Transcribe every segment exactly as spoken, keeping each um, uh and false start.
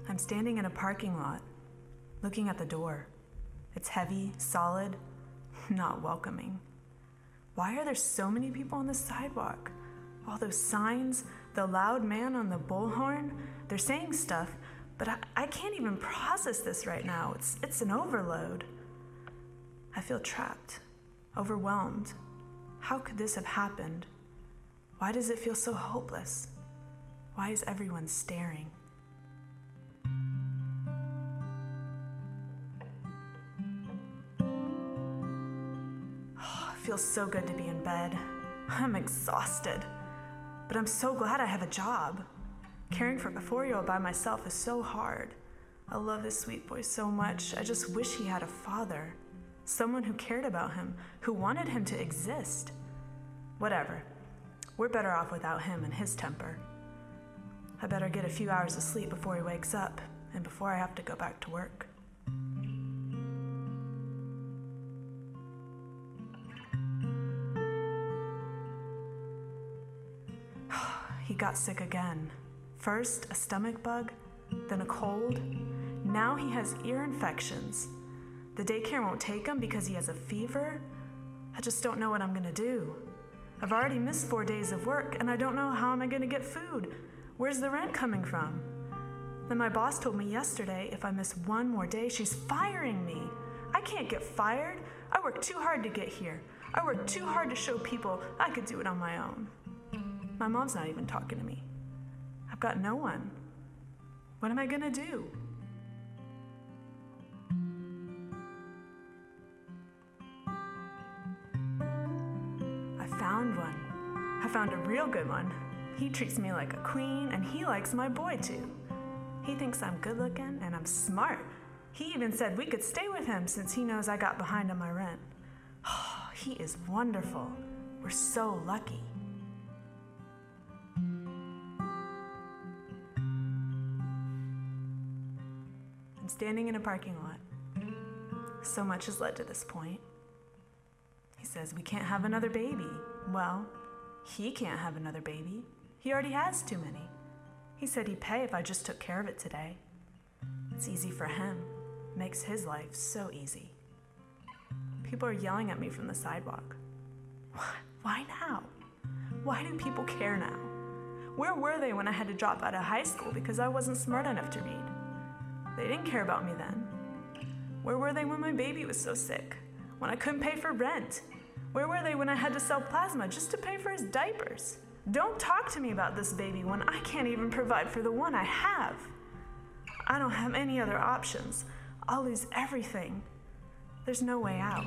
I'm standing in a parking lot, looking at the door. It's heavy, solid, not welcoming. Why are there so many people on the sidewalk? All those signs, the loud man on the bullhorn, they're saying stuff, but I, I can't even process this right now. It's, it's an overload. I feel trapped, overwhelmed. How could this have happened? Why does it feel so hopeless? Why is everyone staring? Oh, it feels so good to be in bed. I'm exhausted, but I'm so glad I have a job. Caring for a four-year-old by myself is so hard. I love this sweet boy so much. I just wish he had a father, someone who cared about him, who wanted him to exist. Whatever. We're better off without him and his temper. I better get a few hours of sleep before he wakes up and before I have to go back to work. He got sick again. First, a stomach bug, then a cold. Now he has ear infections. The daycare won't take him because he has a fever. I just don't know what I'm gonna do. I've already missed four days of work, and I don't know how am I gonna get food. Where's the rent coming from? Then my boss told me yesterday if I miss one more day, she's firing me. I can't get fired. I worked too hard to get here. I worked too hard to show people I could do it on my own. My mom's not even talking to me. I've got no one. What am I gonna do? I found one. I found a real good one. He treats me like a queen, and he likes my boy too. He thinks I'm good looking and I'm smart. He even said we could stay with him since he knows I got behind on my rent. Oh, he is wonderful. We're so lucky. I'm standing in a parking lot. So much has led to this point. He says we can't have another baby. Well, he can't have another baby. He already has too many. He said he'd pay if I just took care of it today. It's easy for him. Makes his life so easy. People are yelling at me from the sidewalk. Why now? Why do people care now? Where were they when I had to drop out of high school because I wasn't smart enough to read? They didn't care about me then. Where were they when my baby was so sick? When I couldn't pay for rent? Where were they when I had to sell plasma just to pay for his diapers? Don't talk to me about this baby when I can't even provide for the one I have. I don't have any other options. I'll lose everything. There's no way out.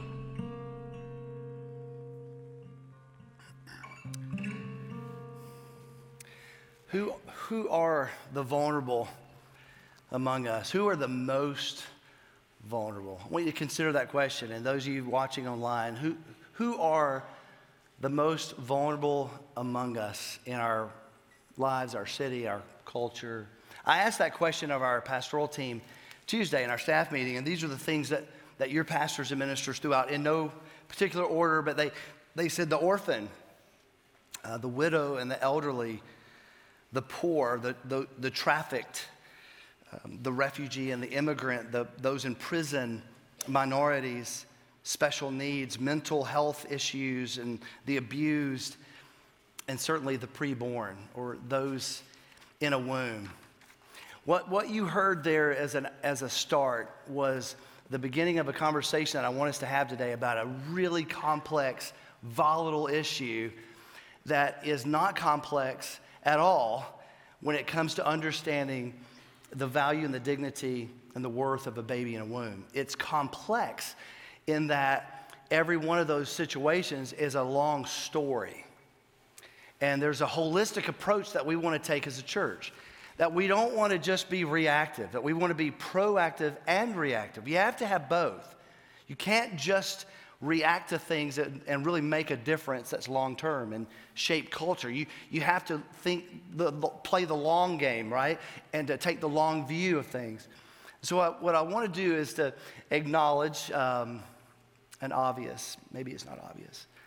Who, who are the vulnerable among us? Who are the most vulnerable? I want you to consider that question. And those of you watching online, who, who are the most vulnerable among us in our lives, our city, our culture? I asked that question of our pastoral team Tuesday in our staff meeting, and these are the things that, that your pastors and ministers threw out in no particular order, but they, they said the orphan, uh, the widow and the elderly, the poor, the, the, the trafficked, um, the refugee and the immigrant, the, those in prison, minorities, special needs, mental health issues, and the abused, and certainly the preborn or those in a womb. What, what you heard there as, an, as a start was the beginning of a conversation that I want us to have today about a really complex, volatile issue that is not complex at all when it comes to understanding the value and the dignity and the worth of a baby in a womb. It's complex in that every one of those situations is a long story. And there's a holistic approach that we want to take as a church, that we don't want to just be reactive, that we want to be proactive and reactive. You have to have both. You can't just react to things and, and really make a difference that's long-term and shape culture. You, you have to think, the, the, play the long game, right? And to take the long view of things. So I, what I want to do is to acknowledge um, an obvious, maybe it's not obvious,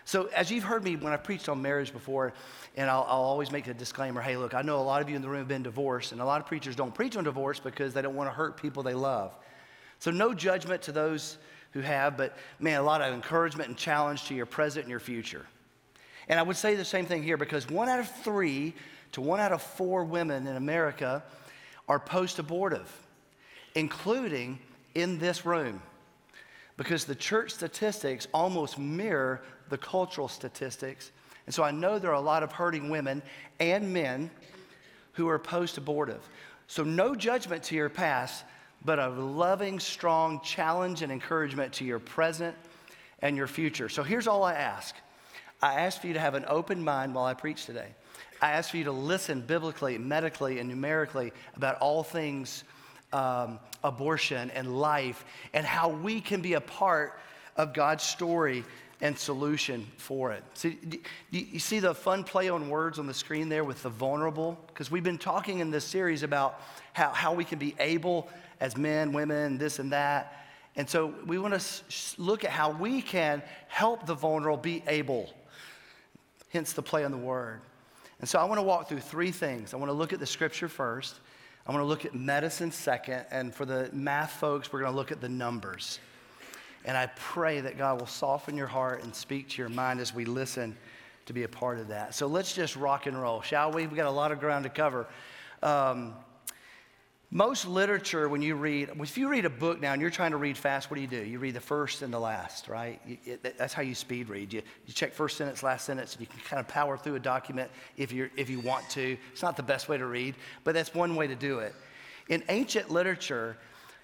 So as you've heard me when I preached on marriage before, and I'll, I'll always make a disclaimer, hey, look, I know a lot of you in the room have been divorced, and a lot of preachers don't preach on divorce because they don't want to hurt people they love. So no judgment to those who have, but man, a lot of encouragement and challenge to your present and your future. And I would say the same thing here, because one out of three to one out of four women in America are post-abortive, including in this room, because the church statistics almost mirror the cultural statistics. And so I know there are a lot of hurting women and men who are post-abortive. So no judgment to your past, but a loving, strong challenge and encouragement to your present and your future. So here's all I ask. I ask for you to have an open mind while I preach today. I ask for you to listen biblically, medically, and numerically about all things um, abortion and life and how we can be a part of God's story and solution for it. See, do you see the fun play on words on the screen there with the vulnerable? Because we've been talking in this series about how, how we can be able as men, women, this and that. And so we want to s- look at how we can help the vulnerable be able, hence the play on the word. And so I want to walk through three things. I want to look at the scripture first. I want to look at medicine second. And for the math folks, we're going to look at the numbers. And I pray that God will soften your heart and speak to your mind as we listen to be a part of that. So let's just rock and roll, shall we? We've got a lot of ground to cover. Um, most literature, when you read, if you read a book now and you're trying to read fast, what do you do? You read the first and the last, right? You, it, that's how you speed read. You, you check first sentence, last sentence, and you can kind of power through a document if, you're, if you want to. It's not the best way to read, but that's one way to do it. In ancient literature,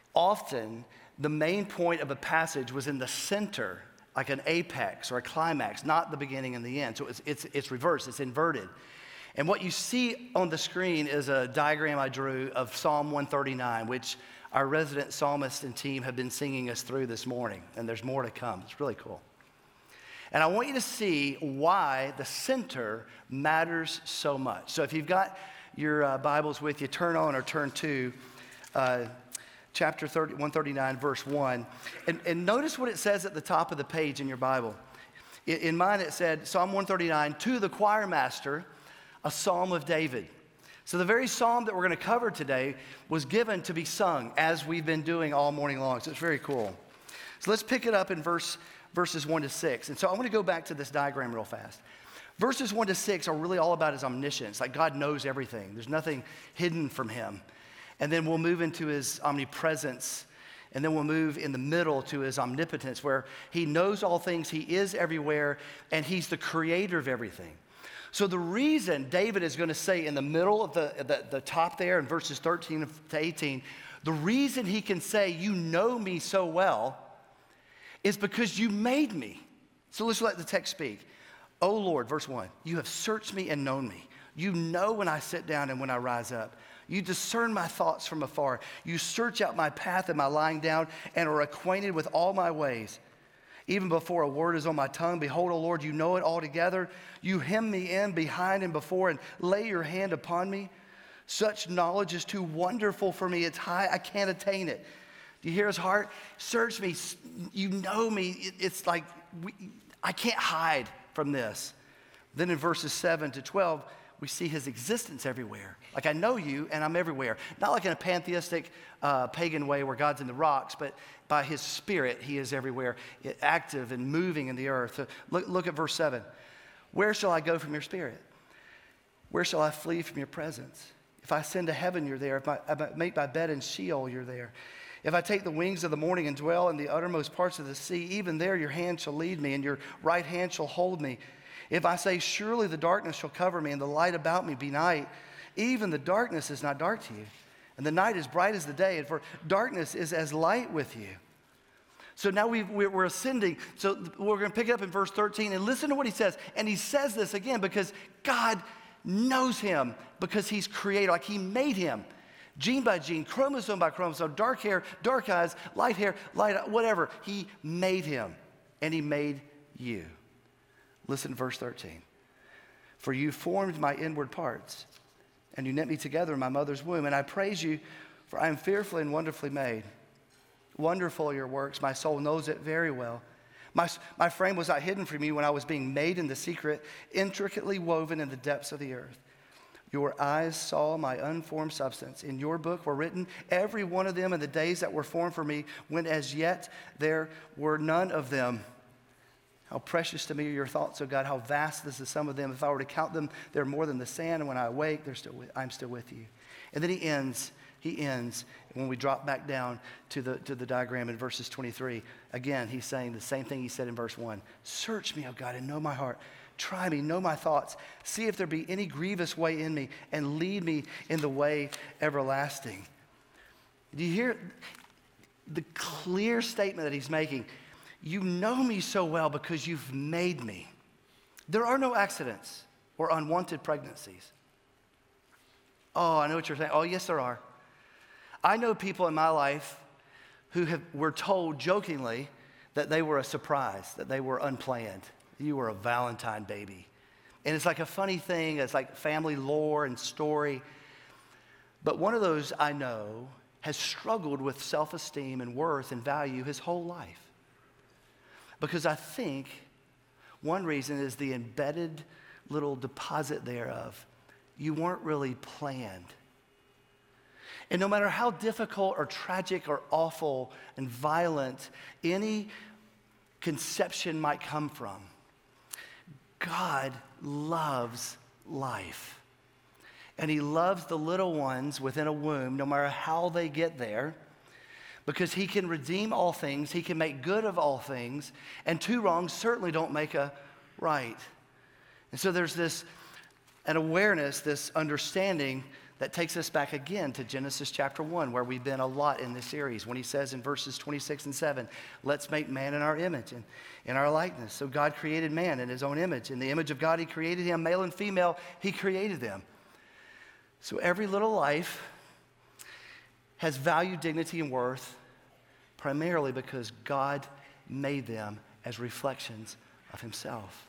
often the main point of a passage was in the center, like an apex or a climax, not the beginning and the end. So it's, it's, it's reversed, it's inverted. And what you see on the screen is a diagram I drew of Psalm one thirty-nine, which our resident psalmist and team have been singing us through this morning. And there's more to come. It's really cool. And I want you to see why the center matters so much. So if you've got your uh, Bibles with you, turn on or turn to uh, chapter thirty, one thirty-nine, verse one. And, and notice what it says at the top of the page in your Bible. In, in mine it said, Psalm one thirty-nine, to the choir master, a psalm of David. So the very psalm that we're going to cover today was given to be sung as we've been doing all morning long. So it's very cool. So let's pick it up in verse, verses one to six. And so I want to go back to this diagram real fast. Verses one to six are really all about his omniscience. Like God knows everything. There's nothing hidden from him. And then we'll move into his omnipresence. And then we'll move in the middle to his omnipotence, where he knows all things, he is everywhere, and he's the creator of everything. So the reason David is going to say in the middle of the, the, the top there in verses thirteen to eighteen, the reason he can say, you know me so well, is because you made me. So let's let the text speak. O Lord, verse one, you have searched me and known me. You know when I sit down and when I rise up. You discern my thoughts from afar. You search out my path and my lying down and are acquainted with all my ways. Even before a word is on my tongue, behold, O Lord, you know it altogether. You hem me in behind and before and lay your hand upon me. Such knowledge is too wonderful for me. It's high, I can't attain it. Do you hear his heart? Search me, you know me. It, it's like, we, I can't hide from this. Then in verses seven to twelve, we see his existence everywhere. Like, I know you and I'm everywhere. Not like in a pantheistic uh, pagan way where God's in the rocks, but by his spirit, he is everywhere, active and moving in the earth. So look, look at verse seven. Where shall I go from your spirit? Where shall I flee from your presence? If I ascend to heaven, you're there. If I, if I make my bed in Sheol, you're there. If I take the wings of the morning and dwell in the uttermost parts of the sea, even there your hand shall lead me and your right hand shall hold me. If I say, surely the darkness shall cover me and the light about me be night, even the darkness is not dark to you. And the night is bright as the day, and for darkness is as light with you. So now we've, we're ascending. So we're going to pick it up in verse thirteen and listen to what he says. And he says this again because God knows him, because he's creator, like he made him. Gene by gene, chromosome by chromosome, dark hair, dark eyes, light hair, light, whatever. He made him, and he made you. Listen to verse thirteen. For you formed my inward parts, and you knit me together in my mother's womb. And I praise you, for I am fearfully and wonderfully made. Wonderful are your works. My soul knows it very well. My, my frame was not hidden from you when I was being made in the secret, intricately woven in the depths of the earth. Your eyes saw my unformed substance. In your book were written, every one of them in the days that were formed for me, when as yet there were none of them. How precious to me are your thoughts, O God. How vast is the sum of them. If I were to count them, they're more than the sand. And when I awake, they're still with, I'm still with you. And then he ends, he ends, when we drop back down to the, to the diagram in verses twenty-three. Again, he's saying the same thing he said in verse one. Search me, O God, and know my heart. Try me, know my thoughts. See if there be any grievous way in me, and lead me in the way everlasting. Do you hear the clear statement that he's making? You know me so well because you've made me. There are no accidents or unwanted pregnancies. Oh, I know what you're saying. Oh, yes, there are. I know people in my life who have, were told jokingly that they were a surprise, that they were unplanned. You were a Valentine baby. And it's like a funny thing. It's like family lore and story. But one of those I know has struggled with self-esteem and worth and value his whole life. Because I think one reason is the embedded little deposit thereof. You weren't really planned. And no matter how difficult or tragic or awful and violent any conception might come from, God loves life. And he loves the little ones within a womb, no matter how they get there, because he can redeem all things, he can make good of all things, and two wrongs certainly don't make a right. And so there's this an awareness, this understanding that takes us back again to Genesis chapter one, where we've been a lot in this series, when he says in verses twenty-six and seven, let's make man in our image and in our likeness. So God created man in his own image. In the image of God, he created him, male and female, he created them. So every little life has value, dignity, and worth, primarily because God made them as reflections of himself.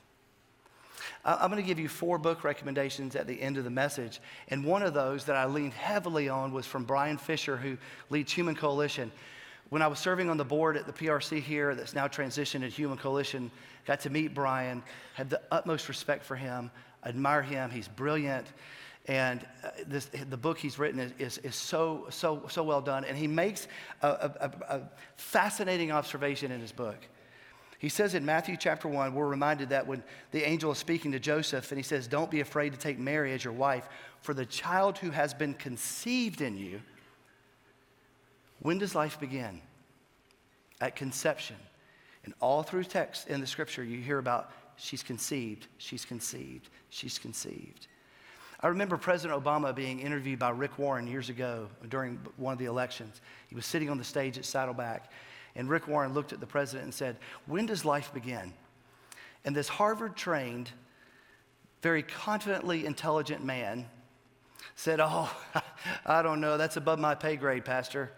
I'm going to give you four book recommendations at the end of the message. And one of those that I leaned heavily on was from Brian Fisher, who leads Human Coalition. When I was serving on the board at the P R C here, that's now transitioned to Human Coalition, got to meet Brian, had the utmost respect for him, admire him. He's brilliant. And uh, this, the book he's written is, is, is so, so, so well done. And he makes a, a, a fascinating observation in his book. He says in Matthew chapter one, we're reminded that when the angel is speaking to Joseph, and he says, don't be afraid to take Mary as your wife, for the child who has been conceived in you. When does life begin? At conception. And all through text in the scripture, you hear about she's conceived, she's conceived, she's conceived. I remember President Obama being interviewed by Rick Warren years ago during one of the elections. He was sitting on the stage at Saddleback, and Rick Warren looked at the president and said, when does life begin? And this Harvard-trained, very confidently intelligent man said, oh, I don't know, that's above my pay grade, Pastor.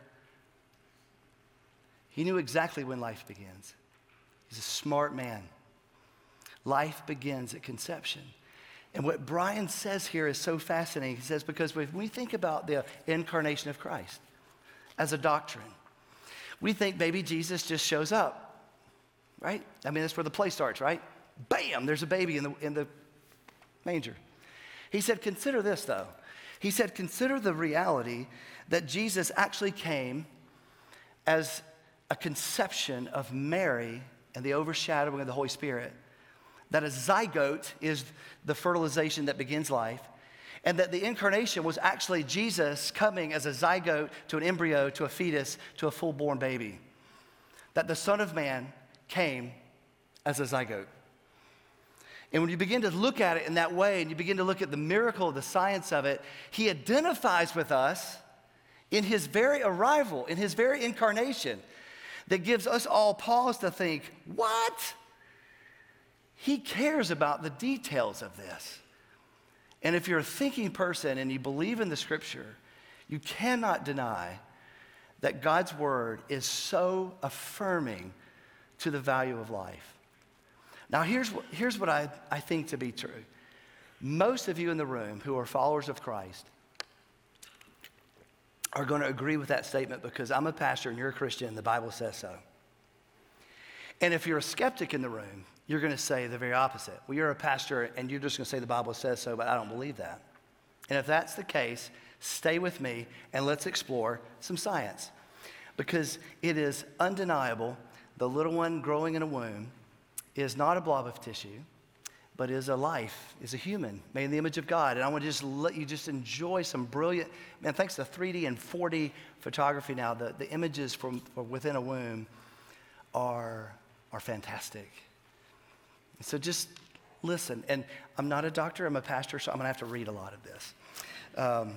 He knew exactly when life begins. He's a smart man. Life begins at conception. And what Brian says here is so fascinating. He says, because when we think about the incarnation of Christ as a doctrine, we think baby Jesus just shows up, right? I mean, that's where the play starts, right? Bam, there's a baby in the, in the manger. He said, consider this, though. He said, consider the reality that Jesus actually came as a conception of Mary and the overshadowing of the Holy Spirit, that a zygote is the fertilization that begins life, and that the incarnation was actually Jesus coming as a zygote to an embryo, to a fetus, to a full-born baby. That the Son of Man came as a zygote. And when you begin to look at it in that way, and you begin to look at the miracle, the science of it, he identifies with us in his very arrival, in his very incarnation, that gives us all pause to think, what? He cares about the details of this. And if you're a thinking person and you believe in the scripture, you cannot deny that God's word is so affirming to the value of life. Now, here's what, here's what I, I think to be true. Most of you in the room who are followers of Christ are going to agree with that statement because I'm a pastor and you're a Christian and the Bible says so. And if you're a skeptic in the room, you're going to say the very opposite. Well, you're a pastor, and you're just going to say the Bible says so, but I don't believe that. And if that's the case, stay with me, and let's explore some science. Because it is undeniable the little one growing in a womb is not a blob of tissue, but is a life, is a human made in the image of God. And I want to just let you just enjoy some brilliant, man, thanks to three D and four D photography now, the, the images from, from within a womb are, are fantastic. So just listen. And I'm not a doctor, I'm a pastor, so I'm going to have to read a lot of this. Um,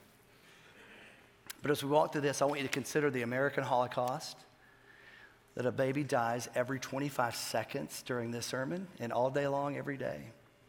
but as we walk through this, I want you to consider the American Holocaust, that a baby dies every twenty-five seconds during this sermon and all day long, every day.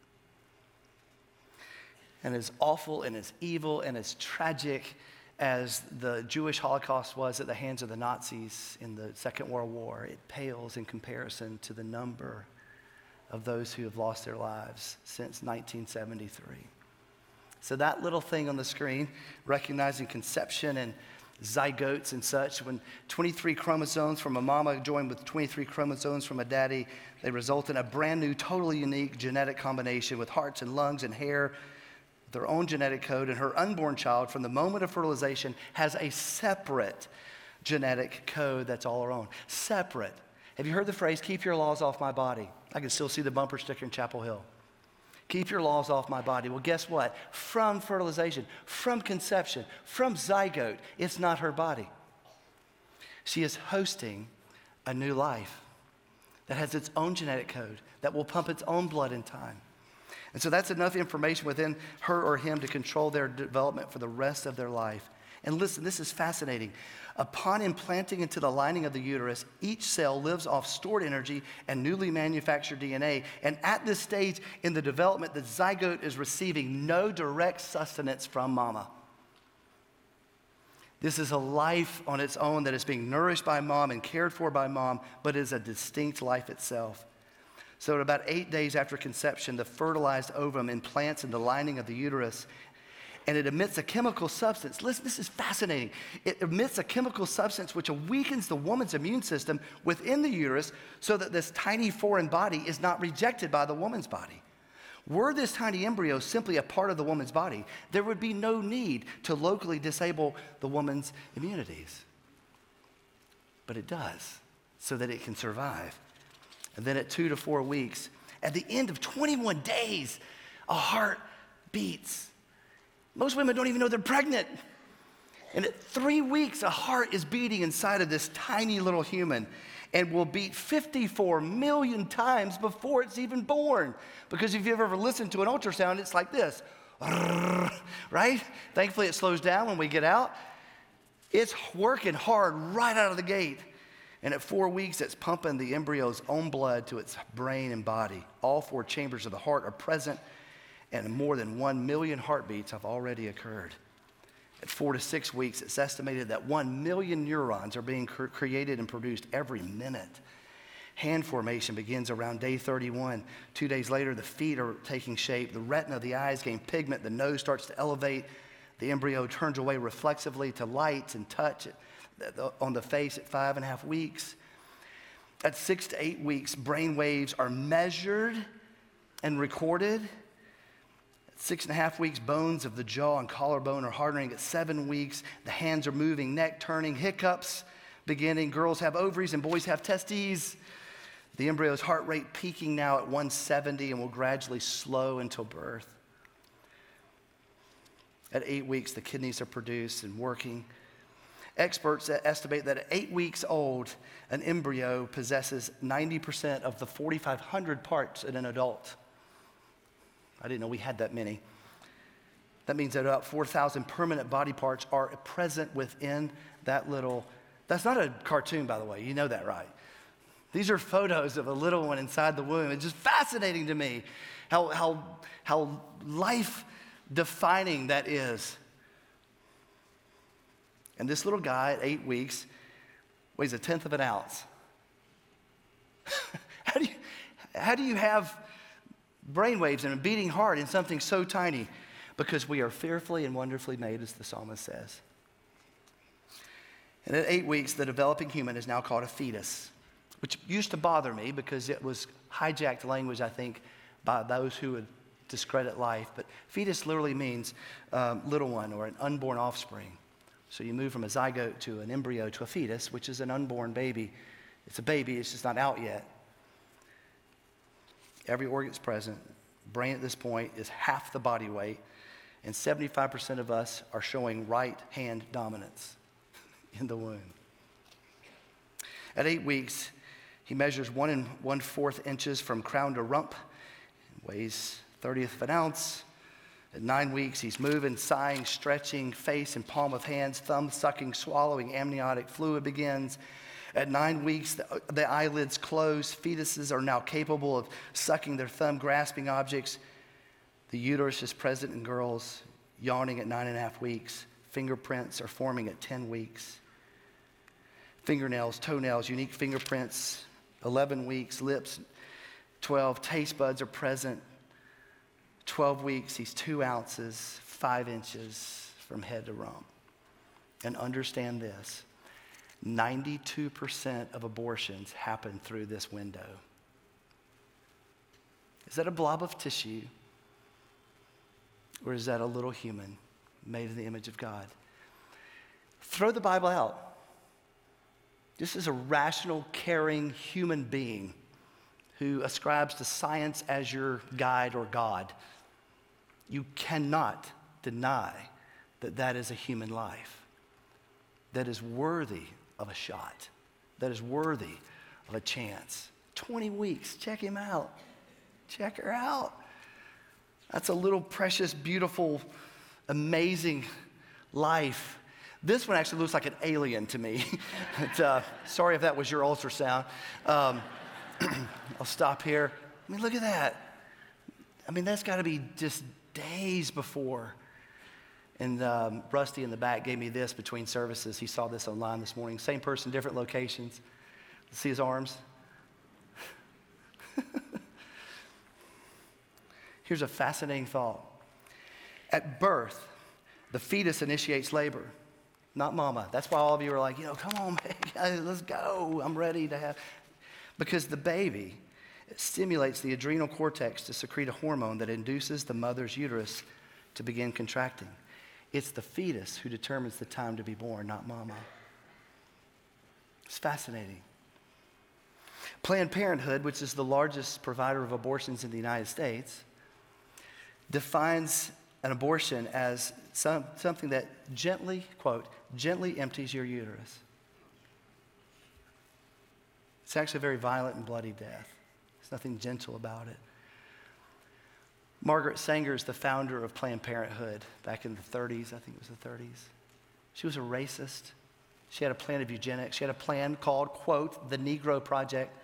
And as awful and as evil and as tragic as the Jewish Holocaust was at the hands of the Nazis in the Second World War, it pales in comparison to the number of those who have lost their lives since nineteen seventy-three. So that little thing on the screen, recognizing conception and zygotes and such, when twenty-three chromosomes from a mama join with twenty-three chromosomes from a daddy, they result in a brand new, totally unique genetic combination with hearts and lungs and hair, their own genetic code, and her unborn child from the moment of fertilization has a separate genetic code that's all her own. Separate. Have you heard the phrase, keep your laws off my body? I can still see the bumper sticker in Chapel Hill. Keep your laws off my body. Well, guess what? From fertilization, from conception, from zygote, it's not her body. She is hosting a new life that has its own genetic code, that will pump its own blood in time. And so that's enough information within her or him to control their development for the rest of their life. And listen, this is fascinating. Upon implanting into the lining of the uterus, each cell lives off stored energy and newly manufactured D N A. And at this stage in the development, the zygote is receiving no direct sustenance from mama. This is a life on its own that is being nourished by mom and cared for by mom, but is a distinct life itself. So at about eight days after conception, the fertilized ovum implants in the lining of the uterus, and it emits a chemical substance. Listen, this is fascinating. It emits a chemical substance which weakens the woman's immune system within the uterus so that this tiny foreign body is not rejected by the woman's body. Were this tiny embryo simply a part of the woman's body, there would be no need to locally disable the woman's immunities. But it does, so that it can survive. And then at two to four weeks, at the end of twenty-one days, a heart beats. Most women don't even know they're pregnant. And at three weeks, a heart is beating inside of this tiny little human and will beat fifty-four million times before it's even born. Because if you've ever listened to an ultrasound, it's like this, right? Thankfully, it slows down when we get out. It's working hard right out of the gate. And at four weeks, it's pumping the embryo's own blood to its brain and body. All four chambers of the heart are present, and more than one million heartbeats have already occurred. At four to six weeks, it's estimated that one million neurons are being cr- created and produced every minute. Hand formation begins around day thirty-one. Two days later, the feet are taking shape. The retina of the eyes gain pigment. The nose starts to elevate. The embryo turns away reflexively to light and touch it on the face at five and a half weeks. At six to eight weeks, brain waves are measured and recorded. At six and a half weeks, bones of the jaw and collarbone are hardening. At seven weeks, the hands are moving, neck turning, hiccups beginning. Girls have ovaries and boys have testes. The embryo's heart rate peaking now at one seventy and will gradually slow until birth. At eight weeks, the kidneys are produced and working. Experts estimate that at eight weeks old, an embryo possesses ninety percent of the forty-five hundred parts in an adult. I didn't know we had that many. That means that about four thousand permanent body parts are present within that little, that's not a cartoon, by the way, you know that, right? These are photos of a little one inside the womb. It's just fascinating to me how, how, how life-defining that is. And this little guy at eight weeks weighs a tenth of an ounce. how do you, how do you have brainwaves and a beating heart in something so tiny? Because we are fearfully and wonderfully made, as the psalmist says. And at eight weeks, the developing human is now called a fetus. which used to bother me because it was hijacked language, I think, by those who would discredit life. But fetus literally means um, little one or an unborn offspring. So you move from a zygote to an embryo to a fetus, which is an unborn baby. It's a baby, it's just not out yet. Every organ's present. Brain at this point is half the body weight, and seventy-five percent of us are showing right hand dominance in the womb. At eight weeks, he measures one and one-fourth inches from crown to rump, weighs thirtieth of an ounce. At nine weeks, he's moving, sighing, stretching, face and palm of hands, thumb sucking, swallowing, amniotic fluid begins. At nine weeks, the, the eyelids close. Fetuses are now capable of sucking their thumb, grasping objects. The uterus is present in girls, yawning at nine and a half weeks. Fingerprints are forming at ten weeks. Fingernails, toenails, unique fingerprints, eleven weeks, lips, twelve, taste buds are present. twelve weeks, he's two ounces, five inches from head to rump. And understand this, ninety-two percent of abortions happen through this window. Is that a blob of tissue? Or is that a little human made in the image of God? Throw the Bible out. This is a rational, caring human being who ascribes to science as your guide or God. You cannot deny that that is a human life that is worthy of a shot, that is worthy of a chance. twenty weeks, check him out. Check her out. That's a little precious, beautiful, amazing life. This one actually looks like an alien to me. But, uh, sorry if that was your ultrasound. Um, I'll stop here. I mean, look at that. I mean, that's got to be just days before. And um, Rusty in the back gave me this between services. He saw this online this morning. Same person, different locations. See his arms? Here's a fascinating thought. At birth, the fetus initiates labor, not mama. That's why all of you are like, you know, come on, baby, let's go. I'm ready to have. Because the baby stimulates the adrenal cortex to secrete a hormone that induces the mother's uterus to begin contracting. It's the fetus who determines the time to be born, not mama. It's fascinating. Planned Parenthood, which is the largest provider of abortions in the United States, defines an abortion as some, something that gently, quote, gently empties your uterus. It's actually a very violent and bloody death. There's nothing gentle about it. Margaret Sanger is the founder of Planned Parenthood back in the thirties. I think it was the thirties. She was a racist. She had a plan of eugenics. She had a plan called, quote, the Negro Project.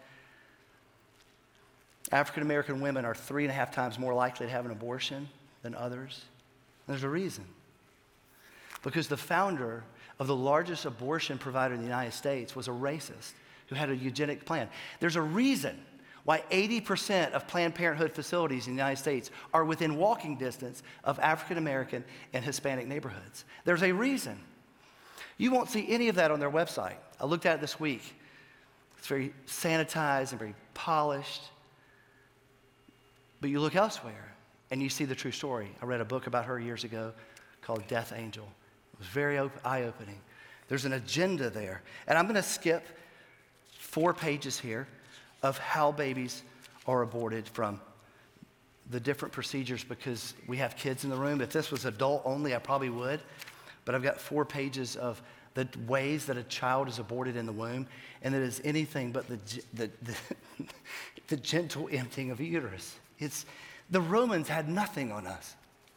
African American women are three and a half times more likely to have an abortion than others. And there's a reason. Because the founder of the largest abortion provider in the United States was a racist who had a eugenic plan. There's a reason why eighty percent of Planned Parenthood facilities in the United States are within walking distance of African American and Hispanic neighborhoods. There's a reason. You won't see any of that on their website. I looked at it this week. It's very sanitized and very polished. But you look elsewhere and you see the true story. I read a book about her years ago called Death Angel. It was very op- eye-opening. There's an agenda there. And I'm going to skip four pages here of how babies are aborted from the different procedures because we have kids in the room. If this was adult only, I probably would. But I've got four pages of the ways that a child is aborted in the womb, and it is anything but the, the, the, the gentle emptying of a uterus. It's, the Romans had nothing on us.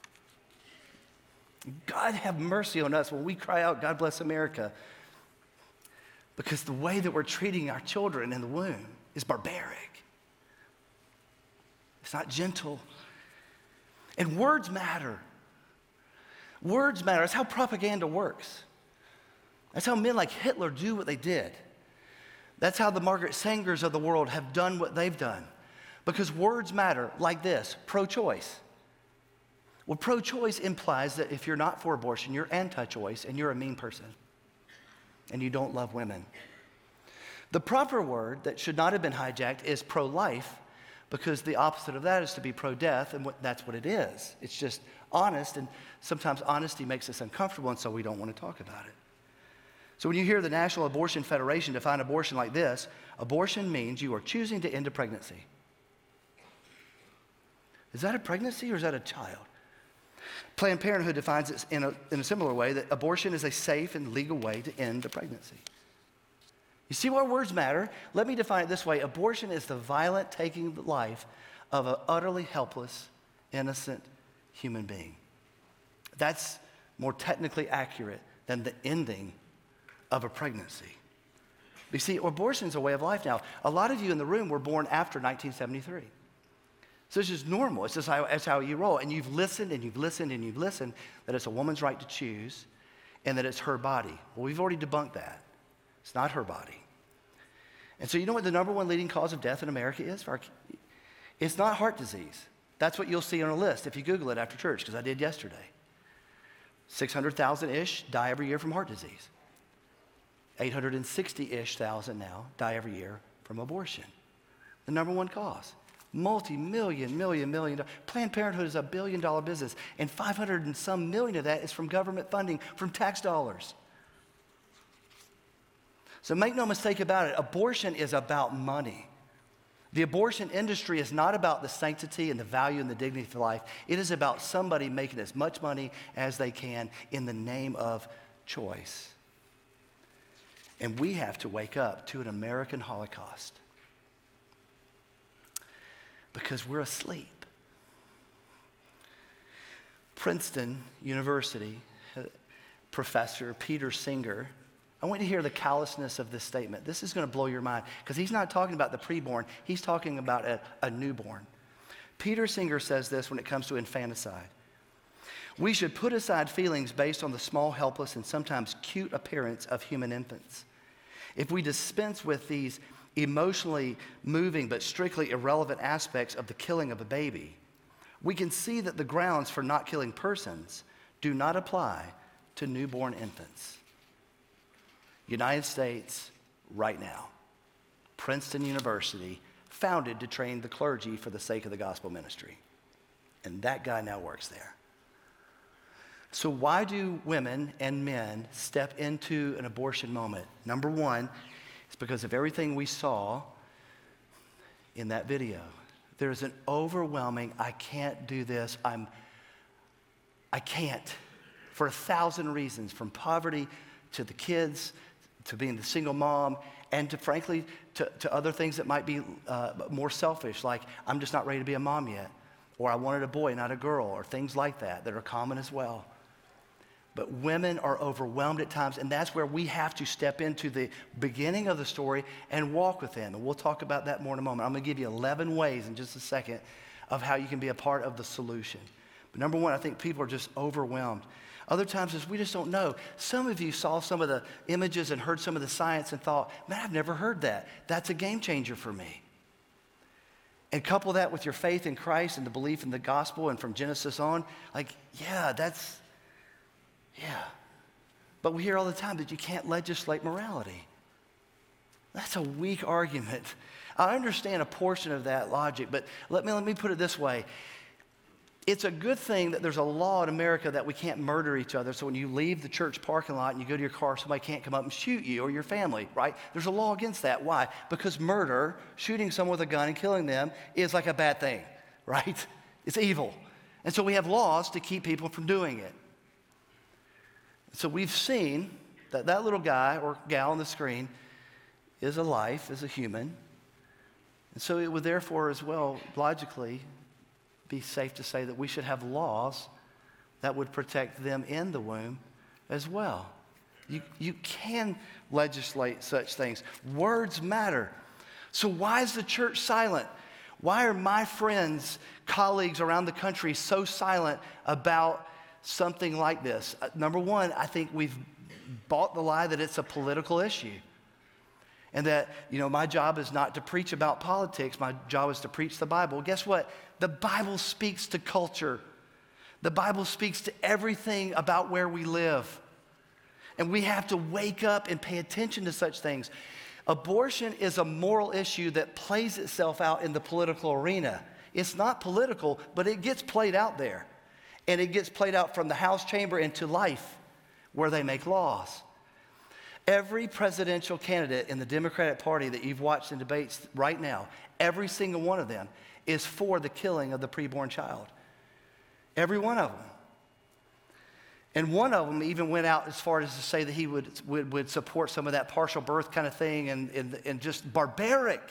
God have mercy on us when we cry out, God bless America. Because the way that we're treating our children in the womb is barbaric. It's not gentle. And words matter. Words matter. That's how propaganda works. That's how men like Hitler do what they did. That's how the Margaret Sangers of the world have done what they've done. Because words matter like this, pro-choice. Well, pro-choice implies that if you're not for abortion, you're anti-choice and you're a mean person. And you don't love women. The proper word that should not have been hijacked is pro-life, because the opposite of that is to be pro-death, and what, that's what it is. It's just honest, and sometimes honesty makes us uncomfortable, and so we don't want to talk about it. So when you hear the National Abortion Federation define abortion like this, abortion means you are choosing to end a pregnancy. Is that a pregnancy or is that a child? Planned Parenthood defines it in a, in a similar way, that abortion is a safe and legal way to end a pregnancy. You see why words matter? Let me define it this way. Abortion is the violent taking the life of an utterly helpless, innocent human being. That's more technically accurate than the ending of a pregnancy. You see, abortion is a way of life now. A lot of you in the room were born after nineteen seventy-three. So it's just normal. It's just how, it's how you roll. And you've listened and you've listened and you've listened that it's a woman's right to choose and that it's her body. Well, we've already debunked that. It's not her body. And so you know what the number one leading cause of death in America is? For our, it's not heart disease. That's what you'll see on a list if you Google it after church, because I did yesterday. six hundred thousand-ish die every year from heart disease. eight hundred sixty-ish thousand now die every year from abortion. The number one cause. Multi-million, million, million. Planned Parenthood is a billion dollar business, and five hundred and some million of that is from government funding, from tax dollars. So make no mistake about it, abortion is about money. The abortion industry is not about the sanctity and the value and the dignity of life. It is about somebody making as much money as they can in the name of choice. And we have to wake up to an American Holocaust because we're asleep. Princeton University professor Peter Singer, I want you to hear the callousness of this statement. This is going to blow your mind because he's not talking about the preborn. He's talking about a, a newborn. Peter Singer says this when it comes to infanticide. We should put aside feelings based on the small, helpless, and sometimes cute appearance of human infants. If we dispense with these emotionally moving but strictly irrelevant aspects of the killing of a baby, we can see that the grounds for not killing persons do not apply to newborn infants. United States, right now. Princeton University, founded to train the clergy for the sake of the gospel ministry. And that guy now works there. So why do women and men step into an abortion moment? Number one, it's because of everything we saw in that video. There's an overwhelming, I can't do this, I'm, I can't, for a thousand reasons, from poverty to the kids, to being the single mom, and to frankly, to, to other things that might be uh, more selfish, like I'm just not ready to be a mom yet, or I wanted a boy, not a girl, or things like that that are common as well. But women are overwhelmed at times, and that's where we have to step into the beginning of the story and walk with them. And we'll talk about that more in a moment. I'm going to give you eleven ways in just a second of how you can be a part of the solution. But number one, I think people are just overwhelmed. Other times is we just don't know. Some of you saw some of the images and heard some of the science and thought, man, I've never heard that. That's a game changer for me. And couple that with your faith in Christ and the belief in the gospel and from Genesis on, like, yeah, that's, yeah. But we hear all the time that you can't legislate morality. That's a weak argument. I understand a portion of that logic, but let me, let me put it this way. It's a good thing that there's a law in America that we can't murder each other. So when you leave the church parking lot and you go to your car, somebody can't come up and shoot you or your family, right? There's a law against that. Why? Because murder, shooting someone with a gun and killing them, is like a bad thing, right? It's evil. And so we have laws to keep people from doing it. So we've seen that that little guy or gal on the screen is a life, is a human. And so it would therefore as well, logically, be safe to say that we should have laws that would protect them in the womb as well. You, you can legislate such things. Words matter. So why is the church silent? Why are my friends, colleagues around the country so silent about something like this? Uh, number one, I think we've bought the lie that it's a political issue. And that, you know, my job is not to preach about politics. My job is to preach the Bible. Well, guess what? The Bible speaks to culture. The Bible speaks to everything about where we live. And we have to wake up and pay attention to such things. Abortion is a moral issue that plays itself out in the political arena. It's not political, but it gets played out there. And it gets played out from the House chamber into life, where they make laws. Every presidential candidate in the Democratic Party that you've watched in debates right now, every single one of them is for the killing of the preborn child. Every one of them. And one of them even went out as far as to say that he would, would, would support some of that partial birth kind of thing and, and, and just barbaric.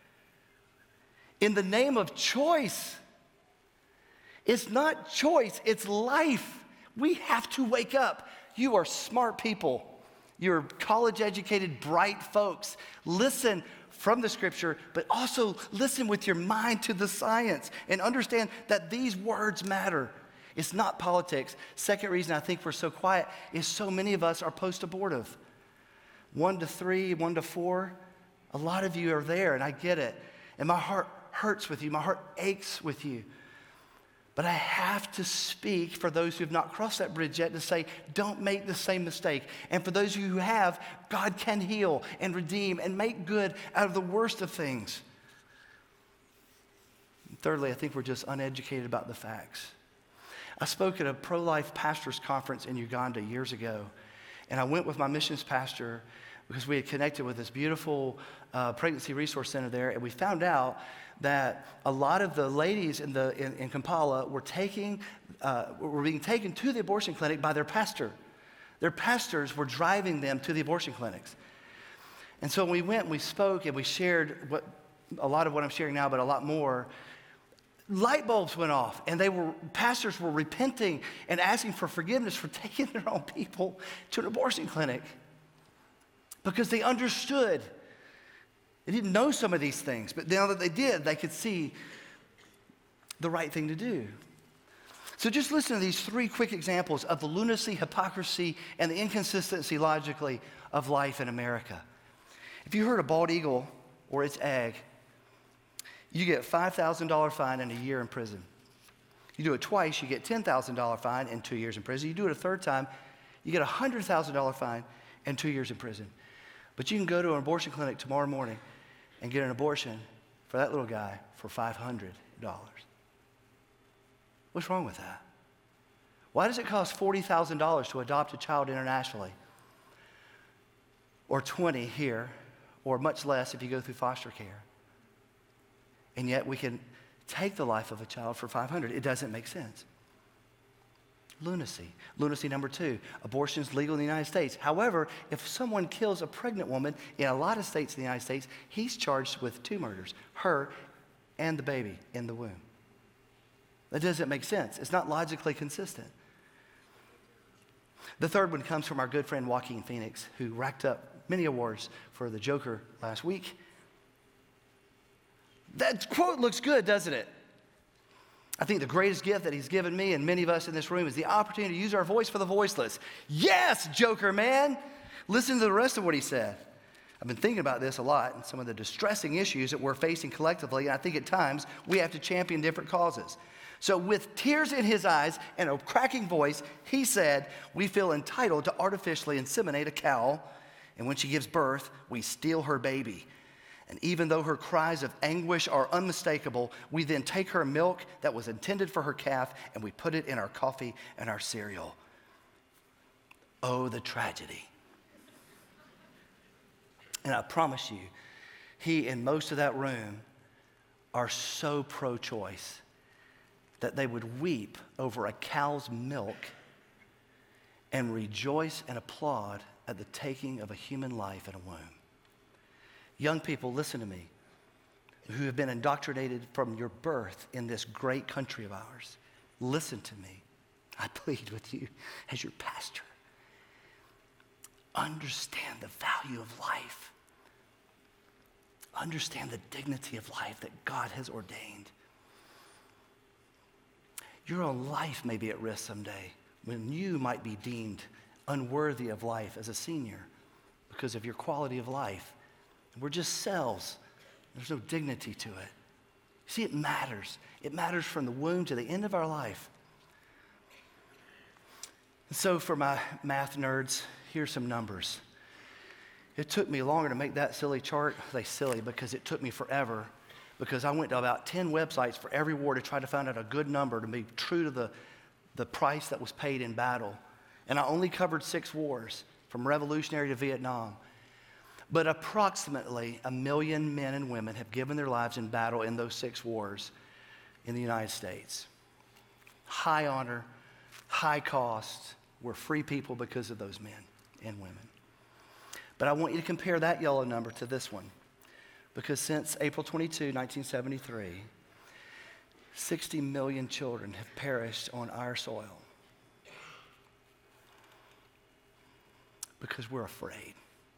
In the name of choice. It's not choice, it's life. We have to wake up. You are smart people. You're college-educated, bright folks. Listen from the scripture, but also listen with your mind to the science and understand that these words matter. It's not politics. Second reason I think we're so quiet is so many of us are post-abortive. One to three, one to four. A lot of you are there, and I get it. And my heart hurts with you. My heart aches with you. But I have to speak for those who have not crossed that bridge yet to say, don't make the same mistake. And for those of you who have, God can heal and redeem and make good out of the worst of things. And thirdly, I think we're just uneducated about the facts. I spoke at a pro-life pastors conference in Uganda years ago, and I went with my missions pastor because we had connected with this beautiful uh, pregnancy resource center there, and we found out that a lot of the ladies in, the, in, in Kampala were, taking, uh, were being taken to the abortion clinic by their pastor. Their pastors were driving them to the abortion clinics. And so when we went and we spoke and we shared what, a lot of what I'm sharing now, but a lot more, light bulbs went off, and they were pastors were repenting and asking for forgiveness for taking their own people to an abortion clinic because they understood. They didn't know some of these things, but now that they did, they could see the right thing to do. So just listen to these three quick examples of the lunacy, hypocrisy, and the inconsistency logically of life in America. If you hurt a bald eagle or its egg, you get a five thousand dollars fine and a year in prison. You do it twice, you get ten thousand dollars fine and two years in prison. You do it a third time, you get a one hundred thousand dollars fine and two years in prison. But you can go to an abortion clinic tomorrow morning and get an abortion for that little guy for five hundred dollars. What's wrong with that? Why does it cost forty thousand dollars to adopt a child internationally? Or twenty here, or much less if you go through foster care? And yet we can take the life of a child for five hundred dollars. It doesn't make sense. Lunacy. Lunacy number two, abortion is legal in the United States. However, if someone kills a pregnant woman in a lot of states in the United States, he's charged with two murders, her and the baby in the womb. That doesn't make sense. It's not logically consistent. The third one comes from our good friend Joaquin Phoenix, who racked up many awards for the Joker last week. That quote looks good, doesn't it? I think the greatest gift that he's given me and many of us in this room is the opportunity to use our voice for the voiceless. Yes, Joker, man. Listen to the rest of what he said. I've been thinking about this a lot and some of the distressing issues that we're facing collectively, and I think at times we have to champion different causes. So with tears in his eyes and a cracking voice, he said, we feel entitled to artificially inseminate a cow, and when she gives birth, we steal her baby. And even though her cries of anguish are unmistakable, we then take her milk that was intended for her calf and we put it in our coffee and our cereal. Oh, the tragedy. And I promise you, he and most of that room are so pro-choice that they would weep over a cow's milk and rejoice and applaud at the taking of a human life in a womb. Young people, listen to me, who have been indoctrinated from your birth in this great country of ours. Listen to me. I plead with you as your pastor. Understand the value of life. Understand the dignity of life that God has ordained. Your own life may be at risk someday when you might be deemed unworthy of life as a senior because of your quality of life. We're just cells. There's no dignity to it. See, it matters. It matters from the womb to the end of our life. And so for my math nerds, here's some numbers. It took me longer to make that silly chart. They silly because it took me forever, because I went to about ten websites for every war to try to find out a good number to be true to the, the price that was paid in battle. And I only covered six wars, from Revolutionary to Vietnam. But approximately a million men and women have given their lives in battle in those six wars in the United States. High honor, high cost. We're free people because of those men and women. But I want you to compare that yellow number to this one. Because since April twenty-second, nineteen seventy-three, sixty million children have perished on our soil because we're afraid.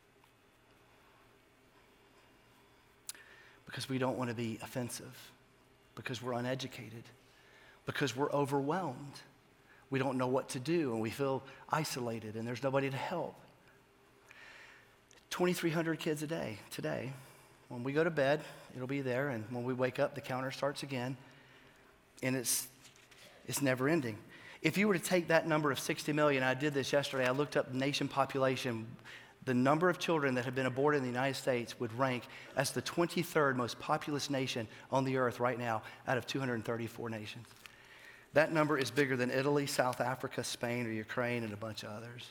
Because we don't want to be offensive. Because we're uneducated. Because we're overwhelmed. We don't know what to do and we feel isolated and there's nobody to help. twenty-three hundred kids a day today. When we go to bed, it'll be there, and when we wake up, the counter starts again, and it's it's never ending. If you were to take that number of sixty million, I did this yesterday, I looked up nation population, the number of children that have been aborted in the United States would rank as the twenty-third most populous nation on the earth right now out of two hundred thirty-four nations. That number is bigger than Italy, South Africa, Spain, or Ukraine, and a bunch of others.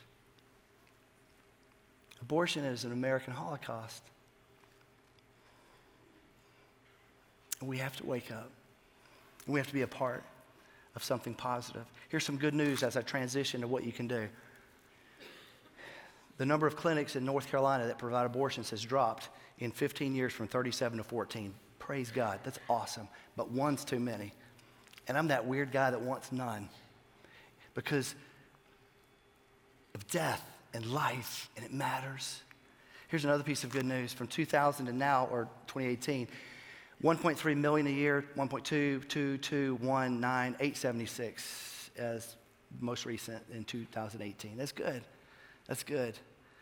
Abortion is an American Holocaust. We have to wake up. We have to be a part of something positive. Here's some good news as I transition to what you can do. The number of clinics in North Carolina that provide abortions has dropped in fifteen years from thirty-seven to fourteen. Praise God, that's awesome. But one's too many. And I'm that weird guy that wants none. Because of death and life, and it matters. Here's another piece of good news. From two thousand to now, or twenty eighteen, one point three million a year, one point two, two, two, one, nine, eight seventy-six as most recent in two thousand eighteen. That's good. That's good.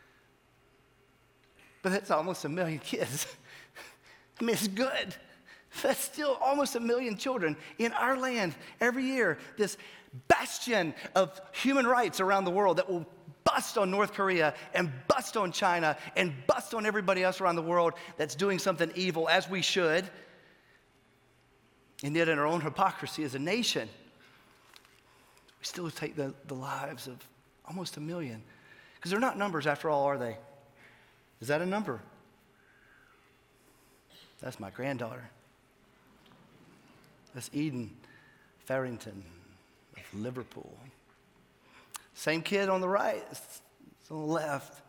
But that's almost a million kids. I mean, it's good. That's still almost a million children in our land every year. This bastion of human rights around the world that will bust on North Korea and bust on China and bust on everybody else around the world that's doing something evil, as we should. And yet in our own hypocrisy as a nation, we still take the, the lives of almost a million. Because they're not numbers after all, are they? Is that a number? That's my granddaughter. That's Eden Farrington of Liverpool. Same kid on the right, it's on the left.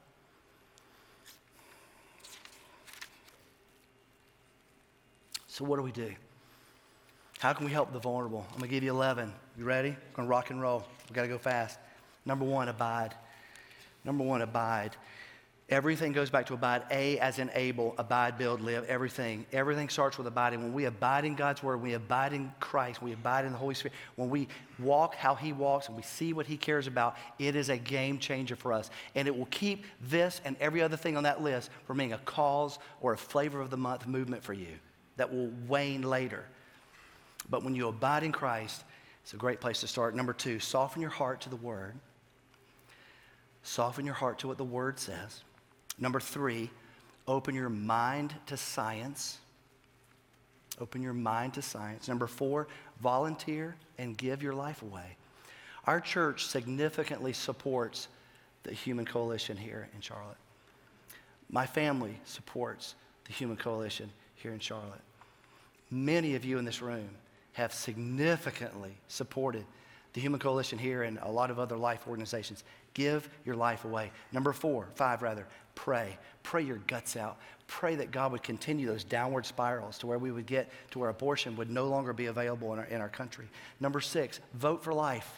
So what do we do? How can we help the vulnerable? I'm going to give you eleven. You ready? We're going to rock and roll. We've got to go fast. Number one, abide. Number one, abide. Everything goes back to abide. A as in able, abide, build, live, everything. Everything starts with abiding. When we abide in God's word, we abide in Christ, we abide in the Holy Spirit. When we walk how he walks and we see what he cares about, it is a game changer for us. And it will keep this and every other thing on that list from being a cause or a flavor of the month movement for you that will wane later. But when you abide in Christ, it's a great place to start. Number two, soften your heart to the word. Soften your heart to what the word says. Number three, open your mind to science. Open your mind to science. Number four, volunteer and give your life away. Our church significantly supports the Human Coalition here in Charlotte. My family supports the Human Coalition here in Charlotte. Many of you in this room have significantly supported the Human Coalition here and a lot of other life organizations. Give your life away. Number four, five rather, pray. Pray your guts out. Pray that God would continue those downward spirals to where we would get to where abortion would no longer be available in our, in our country. Number six, vote for life.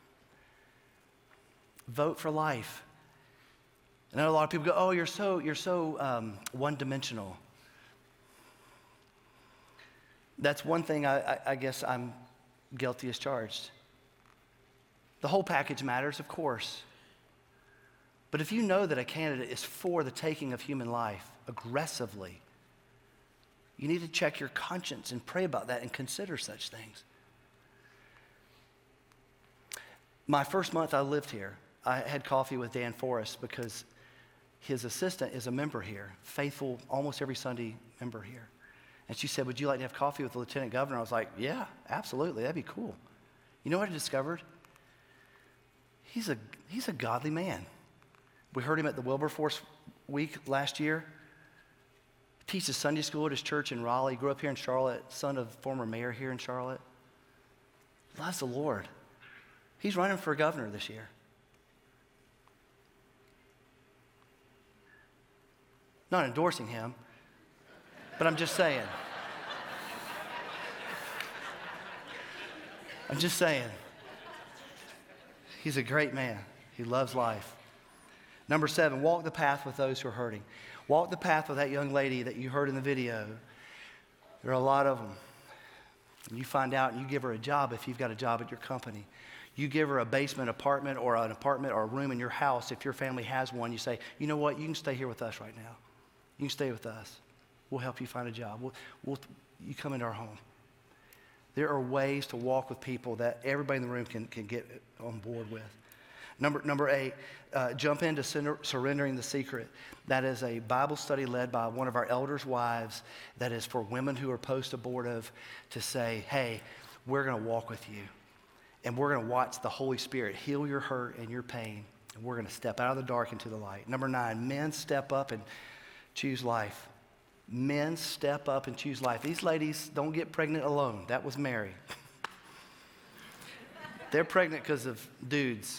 Vote for life. I know a lot of people go, oh, you're so, you're so um, one-dimensional. That's one thing I, I, I guess I'm guilty as charged. The whole package matters, of course. But if you know that a candidate is for the taking of human life aggressively, you need to check your conscience and pray about that and consider such things. My first month I lived here, I had coffee with Dan Forrest because his assistant is a member here, faithful, almost every Sunday member here. And she said, would you like to have coffee with the lieutenant governor? I was like, yeah, absolutely, that'd be cool. You know what I discovered? He's a, he's a godly man. We heard him at the Wilberforce week last year. He teaches Sunday school at his church in Raleigh, grew up here in Charlotte, son of former mayor here in Charlotte. Loves the Lord. He's running for governor this year. Not endorsing him, but I'm just saying. I'm just saying. He's a great man. He loves life. Number seven, walk the path with those who are hurting. Walk the path with that young lady that you heard in the video. There are a lot of them. And you find out and you give her a job if you've got a job at your company. You give her a basement apartment or an apartment or a room in your house if your family has one. You say, you know what, you can stay here with us right now. You can stay with us. We'll help you find a job. We'll, we'll, you come into our home. There are ways to walk with people that everybody in the room can, can get on board with. Number, number eight, uh, jump into sur- Surrendering the Secret. That is a Bible study led by one of our elders' wives that is for women who are post-abortive to say, hey, we're going to walk with you. And we're going to watch the Holy Spirit heal your hurt and your pain. And we're going to step out of the dark into the light. Number nine, men step up and choose life. Men step up and choose life. These ladies don't get pregnant alone. That was Mary. They're pregnant because of dudes.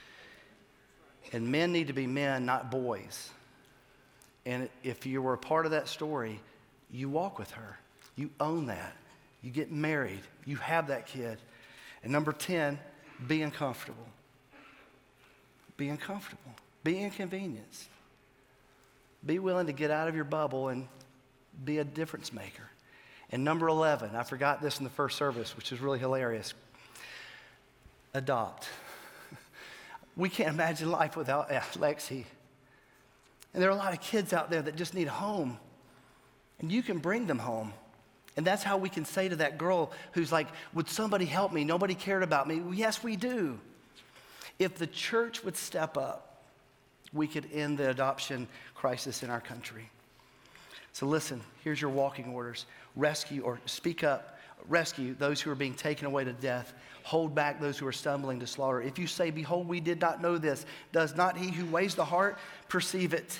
And men need to be men, not boys. And if you were a part of that story, you walk with her. You own that. You get married. You have that kid. And number ten, be uncomfortable. Be uncomfortable. Be inconvenienced. Be willing to get out of your bubble and be a difference maker. And number eleven, I forgot this in the first service, which is really hilarious. Adopt. We can't imagine life without Lexi. And there are a lot of kids out there that just need a home. And you can bring them home. And that's how we can say to that girl who's like, would somebody help me? Nobody cared about me. Well, yes, we do. If the church would step up, we could end the adoption crisis in our country. So listen, here's your walking orders. Rescue or speak up. Rescue those who are being taken away to death. Hold back those who are stumbling to slaughter. If you say, behold, we did not know this, does not he who weighs the heart perceive it?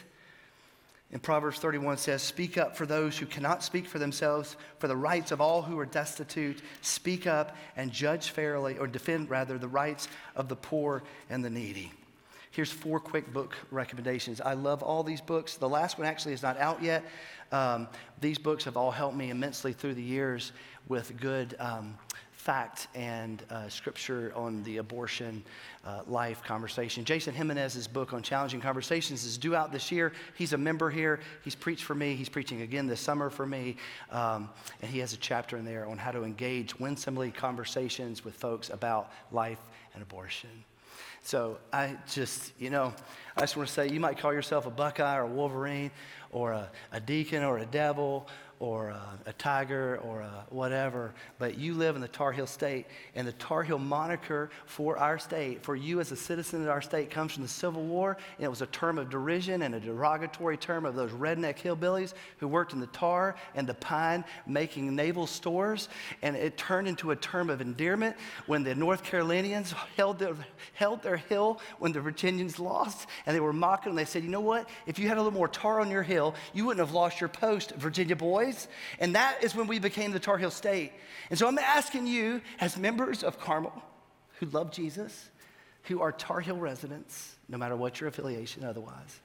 And Proverbs thirty-one says, speak up for those who cannot speak for themselves, for the rights of all who are destitute. Speak up and judge fairly, or defend rather, the rights of the poor and the needy. Here's four quick book recommendations. I love all these books. The last one actually is not out yet. Um, these books have all helped me immensely through the years with good um, fact and uh, scripture on the abortion uh, life conversation. Jason Jimenez's book on challenging conversations is due out this year. He's a member here. He's preached for me. He's preaching again this summer for me. Um, and he has a chapter in there on how to engage winsomely conversations with folks about life and abortion. So I just, you know, I just want to say, you might call yourself a Buckeye or a Wolverine or a, a deacon or a devil or a, a tiger or a whatever, but you live in the Tar Heel state, and the Tar Heel moniker for our state, for you as a citizen of our state, comes from the Civil War, and it was a term of derision and a derogatory term of those redneck hillbillies who worked in the tar and the pine making naval stores, and it turned into a term of endearment when the North Carolinians held their, held their hill when the Virginians lost, and they were mocking them. They said, you know what, if you had a little more tar on your hill, you wouldn't have lost your post, Virginia boys. And that is when we became the Tar Heel state. And so I'm asking you, as members of Carmel who love Jesus, who are Tar Heel residents, no matter what your affiliation otherwise,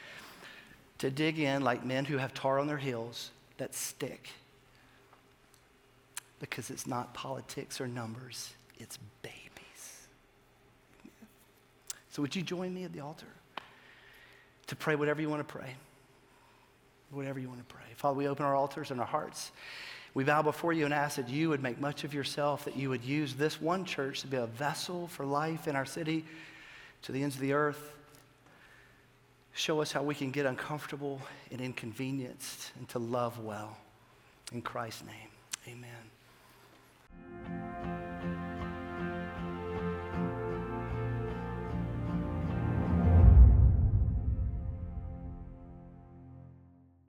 to dig in like men who have tar on their heels that stick. Because it's not politics or numbers, it's babies. So would you join me at the altar to pray whatever you want to pray? Whatever you want to pray. Father, we open our altars and our hearts. We bow before you and ask that you would make much of yourself, that you would use this one church to be a vessel for life in our city to the ends of the earth. Show us how we can get uncomfortable and inconvenienced and to love well. In Christ's name, amen.